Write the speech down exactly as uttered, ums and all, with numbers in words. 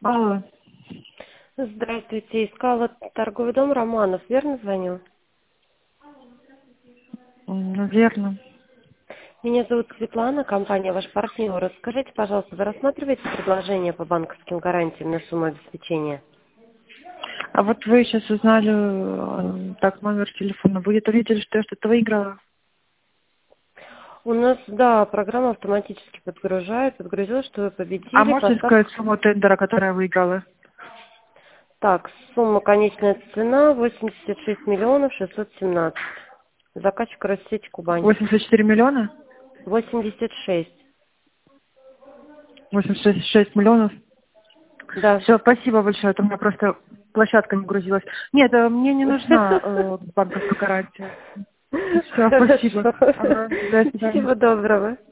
Алло. Здравствуйте, искала торговый дом Романов, верно звоню? М, Верно. Меня зовут Светлана, компания «Ваш партнер». Расскажите, пожалуйста, вы рассматриваете предложение по банковским гарантиям на сумму обеспечения? А вот вы сейчас узнали, э, так, номер телефона. Вы это видели, что я что-то выиграла? У нас, да, программа автоматически подгружает, подгрузила, что вы А победили. можете Поставь... сказать сумму тендера, которую я выиграла? Так, сумма, конечная цена восемьдесят шесть миллионов шестьсот семнадцать. Заказчик Россеть Кубань. восемьдесят четыре миллиона? восемьдесят шесть. восемьдесят шесть миллионов? Да. Все, спасибо большое, это у меня просто площадка не грузилась. Нет, э, мне не нужна э, банковская гарантия. Все, спасибо. Хорошо. Ага, до свидания. Всего доброго.